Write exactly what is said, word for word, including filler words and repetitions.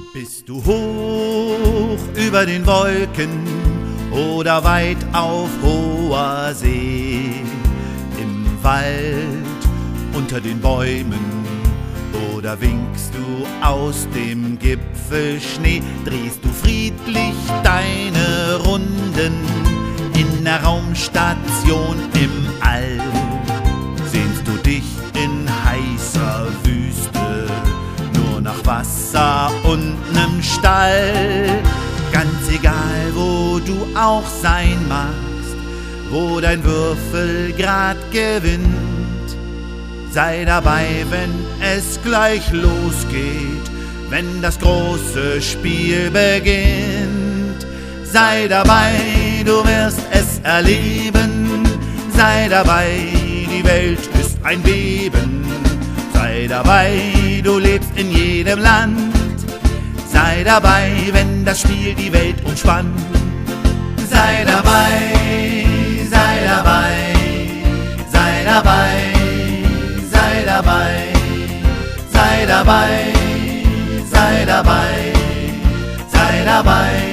Bist du hoch über den Wolken oder weit auf hoher See, im Wald unter den Bäumen oder winkst du aus dem Gipfelschnee, drehst du friedlich deine Runden in der Raumstation im All, sehnst du dich in heißer Wüste nur nach Wasser und nem Stall. Ganz egal, wo du auch sein magst, wo dein Würfel grad gewinnt, sei dabei, wenn es gleich losgeht, wenn das große Spiel beginnt. Sei dabei, du wirst es erleben, sei dabei, die Welt ist ein Beben. Sei dabei, du lebst in jedem Land, sei dabei, wenn das Spiel die Welt umspannt. Sei dabei, sei dabei, sei dabei, sei dabei, sei dabei, sei dabei, sei dabei.